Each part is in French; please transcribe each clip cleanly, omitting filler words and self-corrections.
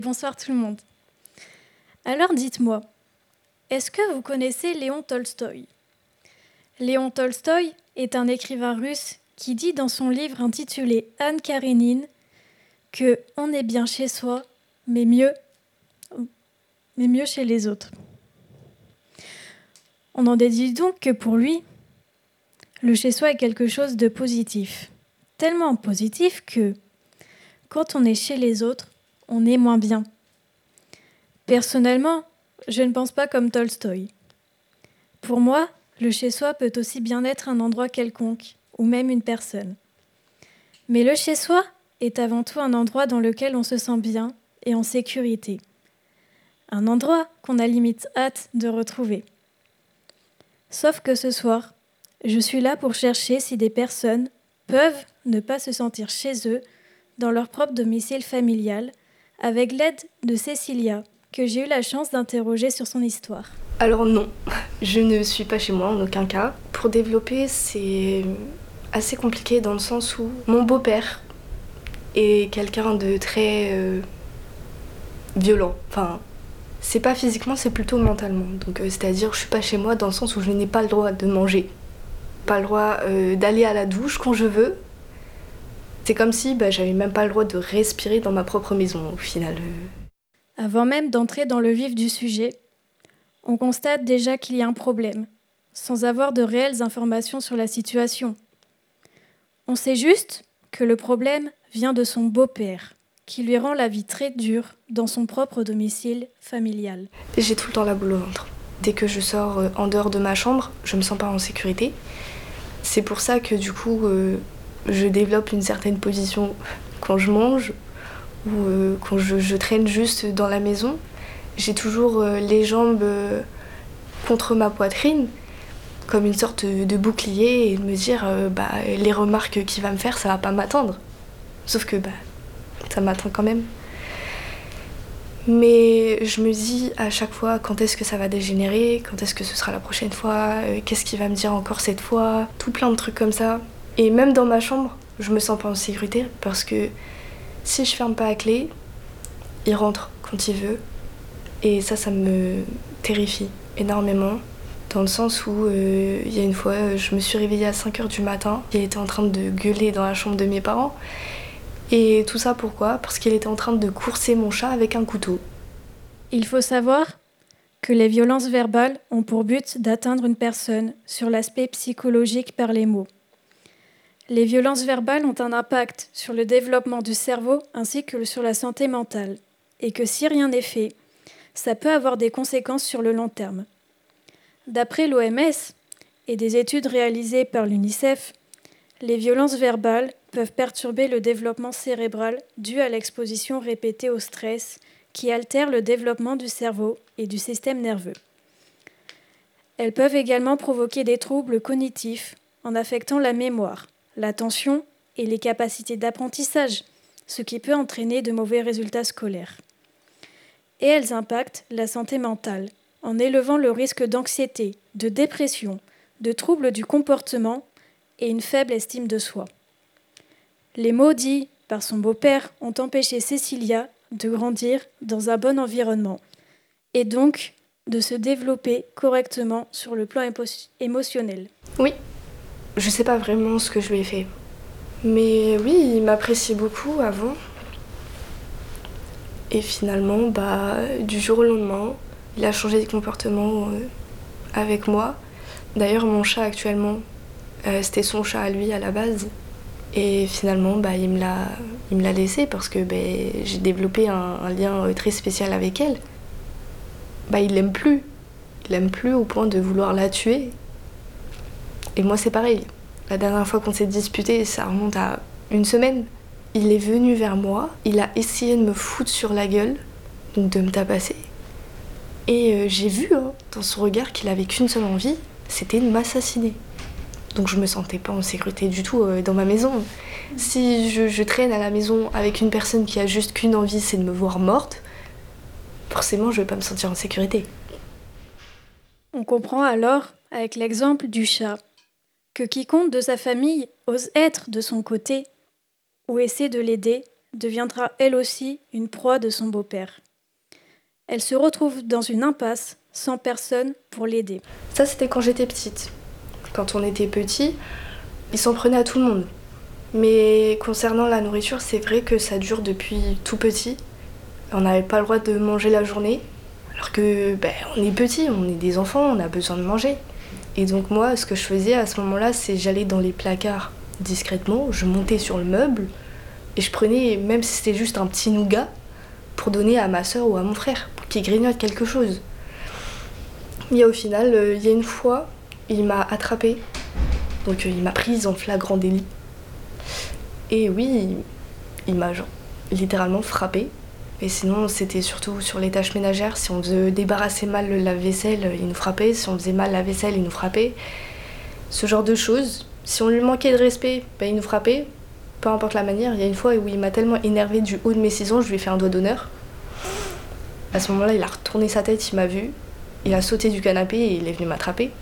Bonsoir tout le monde. Alors dites-moi, est-ce que vous connaissez Léon Tolstoï ? Léon Tolstoï est un écrivain russe qui dit dans son livre intitulé Anne Karénine que on est bien chez soi, mais mieux chez les autres. On en déduit donc que pour lui, le chez-soi est quelque chose de positif. Tellement positif que, quand on est chez les autres, on est moins bien. Personnellement, je ne pense pas comme Tolstoï. Pour moi, le chez-soi peut aussi bien être un endroit quelconque, ou même une personne. Mais le chez-soi est avant tout un endroit dans lequel on se sent bien et en sécurité. Un endroit qu'on a limite hâte de retrouver. Sauf que ce soir, je suis là pour chercher si des personnes peuvent ne pas se sentir chez eux dans leur propre domicile familial, avec l'aide de Cécilia, que j'ai eu la chance d'interroger sur son histoire. Alors non, je ne suis pas chez moi en aucun cas. Pour développer, c'est assez compliqué dans le sens où mon beau-père est quelqu'un de très violent. Enfin, c'est pas physiquement, c'est plutôt mentalement. Donc c'est-à-dire je suis pas chez moi dans le sens où je n'ai pas le droit de manger, pas le droit d'aller à la douche quand je veux. C'est comme si j'avais même pas le droit de respirer dans ma propre maison au final. Avant même d'entrer dans le vif du sujet, on constate déjà qu'il y a un problème, sans avoir de réelles informations sur la situation. On sait juste que le problème vient de son beau-père, qui lui rend la vie très dure dans son propre domicile familial. J'ai tout le temps la boule au ventre. Dès que je sors en dehors de ma chambre, je me sens pas en sécurité. C'est pour ça que du coup, je développe une certaine position quand je mange ou quand je traîne juste dans la maison. J'ai toujours les jambes contre ma poitrine, comme une sorte de bouclier, et me dire les remarques qu'il va me faire, ça va pas m'attendre. Sauf que ça m'attend quand même. Mais je me dis à chaque fois quand est-ce que ça va dégénérer, quand est-ce que ce sera la prochaine fois, qu'est-ce qu'il va me dire encore cette fois, tout plein de trucs comme ça. Et même dans ma chambre, je me sens pas en sécurité parce que si je ferme pas la clé, il rentre quand il veut. Et ça me terrifie énormément. Dans le sens où il y a une fois, je me suis réveillée à 5h du matin, il était en train de gueuler dans la chambre de mes parents. Et tout ça pourquoi ? Parce qu'il était en train de courser mon chat avec un couteau. Il faut savoir que les violences verbales ont pour but d'atteindre une personne sur l'aspect psychologique par les mots. Les violences verbales ont un impact sur le développement du cerveau ainsi que sur la santé mentale, et que si rien n'est fait, ça peut avoir des conséquences sur le long terme. D'après l'OMS et des études réalisées par l'UNICEF, les violences verbales peuvent perturber le développement cérébral dû à l'exposition répétée au stress qui altère le développement du cerveau et du système nerveux. Elles peuvent également provoquer des troubles cognitifs en affectant la mémoire, l'attention et les capacités d'apprentissage, ce qui peut entraîner de mauvais résultats scolaires. Et elles impactent la santé mentale en élevant le risque d'anxiété, de dépression, de troubles du comportement et une faible estime de soi. Les mots dits par son beau-père ont empêché Cécilia de grandir dans un bon environnement et donc de se développer correctement sur le plan émotionnel. Oui, je sais pas vraiment ce que je lui ai fait. Mais oui, il m'appréciait beaucoup avant. Et finalement, du jour au lendemain, il a changé de comportement avec moi. D'ailleurs, mon chat actuellement, c'était son chat à lui à la base. Et finalement, il me l'a laissé parce que j'ai développé un lien très spécial avec elle. Il l'aime plus. Il l'aime plus au point de vouloir la tuer. Et moi, c'est pareil. La dernière fois qu'on s'est disputé, ça remonte à une semaine. Il est venu vers moi, il a essayé de me foutre sur la gueule, donc de me tabasser. Et j'ai vu dans son regard qu'il avait qu'une seule envie, c'était de m'assassiner. Donc je me sentais pas en sécurité du tout dans ma maison. Si je traîne à la maison avec une personne qui a juste qu'une envie, c'est de me voir morte, forcément je vais pas me sentir en sécurité. On comprend alors, avec l'exemple du chat, que quiconque de sa famille ose être de son côté ou essaie de l'aider deviendra elle aussi une proie de son beau-père. Elle se retrouve dans une impasse, sans personne pour l'aider. Ça, c'était quand j'étais petite. Quand on était petit, il s'en prenait à tout le monde. Mais concernant la nourriture, c'est vrai que ça dure depuis tout petit. On n'avait pas le droit de manger la journée, alors que on est petit, on est des enfants, on a besoin de manger. Et donc moi, ce que je faisais à ce moment-là, c'est j'allais dans les placards discrètement, je montais sur le meuble et je prenais, même si c'était juste un petit nougat, pour donner à ma soeur ou à mon frère, pour qu'ils grignotent quelque chose. Et au final, il y a une fois, il m'a attrapée, donc il m'a prise en flagrant délit. Et oui, il m'a littéralement frappée. Et sinon, c'était surtout sur les tâches ménagères. Si on faisait débarrasser mal le lave-vaisselle, il nous frappait. Si on faisait mal la vaisselle, il nous frappait. Ce genre de choses. Si on lui manquait de respect, il nous frappait. Peu importe la manière. Il y a une fois où il m'a tellement énervée du haut de mes 6 ans, je lui ai fait un doigt d'honneur. À ce moment-là, il a retourné sa tête, il m'a vu. Il a sauté du canapé et il est venu m'attraper.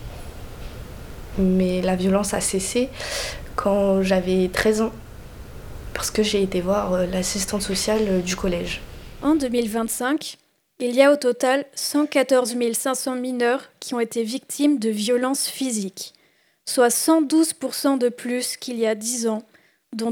Mais la violence a cessé quand j'avais 13 ans. Parce que j'ai été voir l'assistante sociale du collège. En 2025, il y a au total 114 500 mineurs qui ont été victimes de violences physiques, soit 112% de plus qu'il y a 10 ans, dont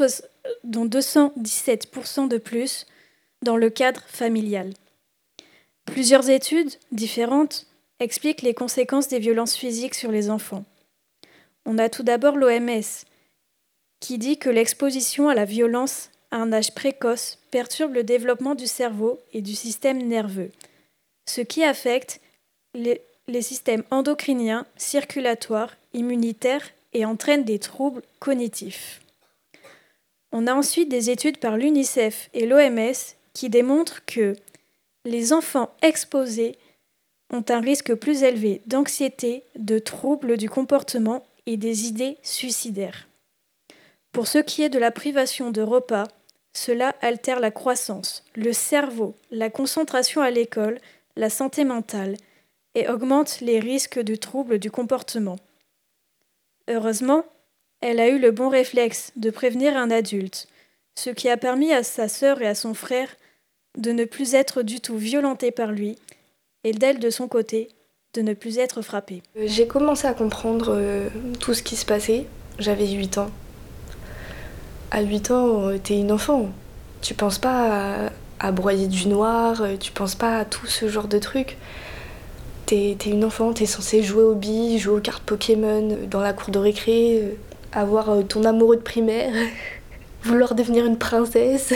217% de plus dans le cadre familial. Plusieurs études différentes expliquent les conséquences des violences physiques sur les enfants. On a tout d'abord l'OMS, qui dit que l'exposition à la violence à un âge précoce perturbe le développement du cerveau et du système nerveux, ce qui affecte les systèmes endocriniens, circulatoires, immunitaires et entraîne des troubles cognitifs. On a ensuite des études par l'UNICEF et l'OMS qui démontrent que les enfants exposés ont un risque plus élevé d'anxiété, de troubles du comportement et des idées suicidaires. Pour ce qui est de la privation de repas, cela altère la croissance, le cerveau, la concentration à l'école, la santé mentale et augmente les risques de troubles du comportement. Heureusement, elle a eu le bon réflexe de prévenir un adulte, ce qui a permis à sa sœur et à son frère de ne plus être du tout violentés par lui et d'elle, de son côté, de ne plus être frappée. J'ai commencé à comprendre tout ce qui se passait. J'avais 8 ans. À 8 ans, t'es une enfant. Tu penses pas à broyer du noir, tu penses pas à tout ce genre de trucs. T'es une enfant, t'es censée jouer aux billes, jouer aux cartes Pokémon dans la cour de récré, avoir ton amoureux de primaire, vouloir devenir une princesse.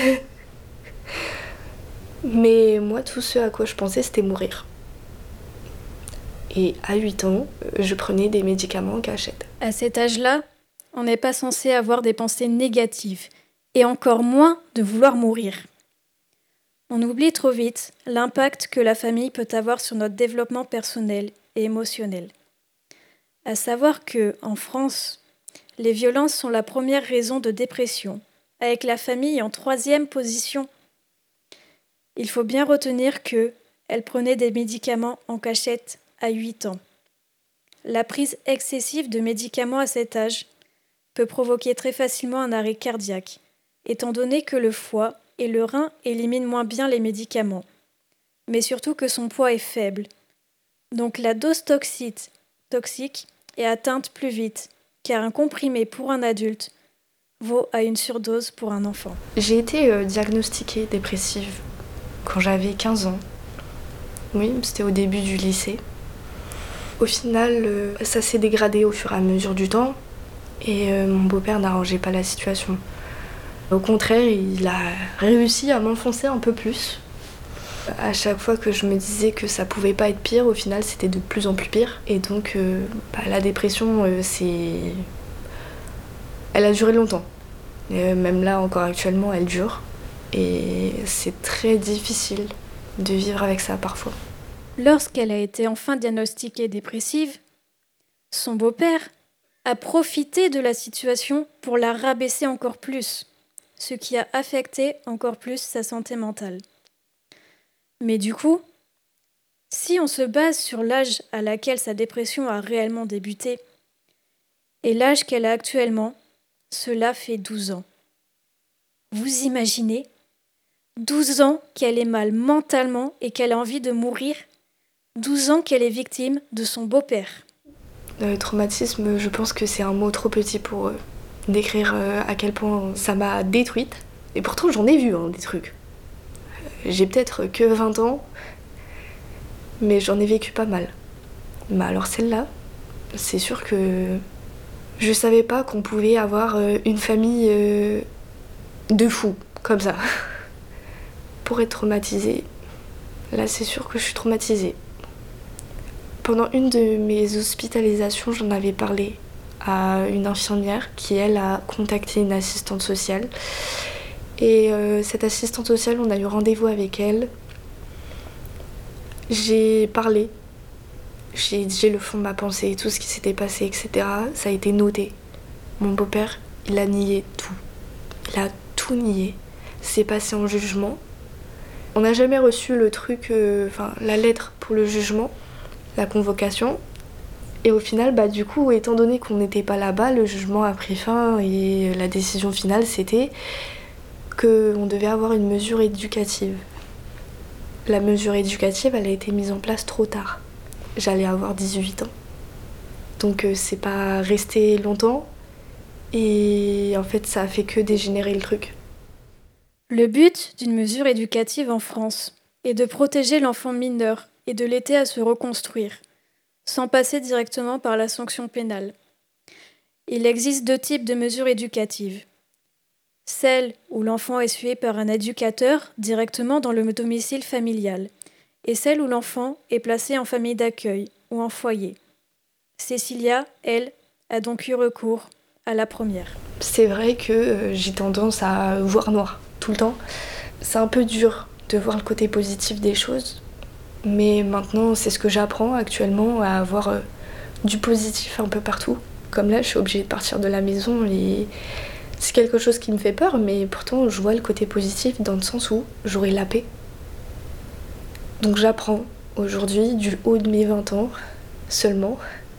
Mais moi, tout ce à quoi je pensais, c'était mourir. Et à 8 ans, je prenais des médicaments en cachette. À cet âge-là, on n'est pas censé avoir des pensées négatives, et encore moins de vouloir mourir. On oublie trop vite l'impact que la famille peut avoir sur notre développement personnel et émotionnel. À savoir que, en France, les violences sont la première raison de dépression, avec la famille en 3e position. Il faut bien retenir qu'elle prenait des médicaments en cachette à 8 ans. La prise excessive de médicaments à cet âge peut provoquer très facilement un arrêt cardiaque, étant donné que le foie et le rein éliminent moins bien les médicaments, mais surtout que son poids est faible. Donc la dose toxique est atteinte plus vite, car un comprimé pour un adulte vaut à une surdose pour un enfant. J'ai été diagnostiquée dépressive quand j'avais 15 ans. Oui, c'était au début du lycée. Au final, ça s'est dégradé au fur et à mesure du temps. Et mon beau-père n'arrangeait pas la situation. Au contraire, il a réussi à m'enfoncer un peu plus. À chaque fois que je me disais que ça pouvait pas être pire, au final c'était de plus en plus pire. Et donc la dépression, elle a duré longtemps. Et même là, encore actuellement, elle dure. Et c'est très difficile de vivre avec ça parfois. Lorsqu'elle a été enfin diagnostiquée dépressive, son beau-père a profité de la situation pour la rabaisser encore plus, ce qui a affecté encore plus sa santé mentale. Mais du coup, si on se base sur l'âge à laquelle sa dépression a réellement débuté et l'âge qu'elle a actuellement, cela fait 12 ans. Vous imaginez 12 ans qu'elle est mal mentalement et qu'elle a envie de mourir. 12 ans qu'elle est victime de son beau-père. Traumatisme, je pense que c'est un mot trop petit pour décrire à quel point ça m'a détruite. Et pourtant, j'en ai vu des trucs. J'ai peut-être que 20 ans, mais j'en ai vécu pas mal. Mais alors celle-là, c'est sûr que je savais pas qu'on pouvait avoir une famille de fous, comme ça. Pour être traumatisée, là c'est sûr que je suis traumatisée. Pendant une de mes hospitalisations, j'en avais parlé à une infirmière qui, elle, a contacté une assistante sociale. Et cette assistante sociale, on a eu rendez-vous avec elle. J'ai parlé. J'ai dit le fond de ma pensée, tout ce qui s'était passé, etc. Ça a été noté. Mon beau-père, il a nié tout. Il a tout nié. C'est passé en jugement. On n'a jamais reçu le truc, la lettre pour le jugement, la convocation. Et au final, du coup, étant donné qu'on n'était pas là-bas, le jugement a pris fin et la décision finale, c'était qu'on devait avoir une mesure éducative. La mesure éducative, elle a été mise en place trop tard. J'allais avoir 18 ans. Donc c'est pas resté longtemps et en fait, ça a fait que dégénérer le truc. Le but d'une mesure éducative en France est de protéger l'enfant mineur et de l'aider à se reconstruire, sans passer directement par la sanction pénale. Il existe 2 types de mesures éducatives. Celle où l'enfant est suivi par un éducateur directement dans le domicile familial, et celle où l'enfant est placé en famille d'accueil ou en foyer. Cécilia, elle, a donc eu recours à la première. C'est vrai que j'ai tendance à voir noir tout le temps. C'est un peu dur de voir le côté positif des choses, mais maintenant c'est ce que j'apprends actuellement, à avoir du positif un peu partout. Comme là, je suis obligée de partir de la maison et c'est quelque chose qui me fait peur, mais pourtant je vois le côté positif dans le sens où j'aurai la paix. Donc j'apprends aujourd'hui, du haut de mes 20 ans seulement,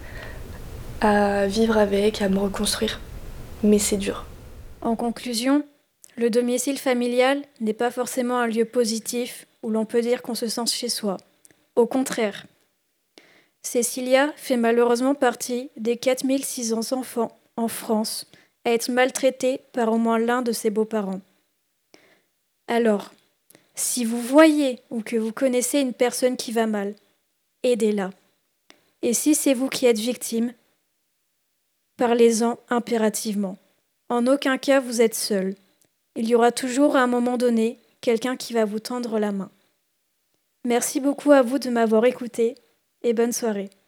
à vivre avec, à me reconstruire. Mais c'est dur. En conclusion, le domicile familial n'est pas forcément un lieu positif où l'on peut dire qu'on se sent chez soi. Au contraire, Cécilia fait malheureusement partie des 4600 enfants en France à être maltraités par au moins l'un de ses beaux-parents. Alors, si vous voyez ou que vous connaissez une personne qui va mal, aidez-la. Et si c'est vous qui êtes victime, parlez-en impérativement. En aucun cas vous êtes seul. Il y aura toujours à un moment donné quelqu'un qui va vous tendre la main. Merci beaucoup à vous de m'avoir écouté et bonne soirée.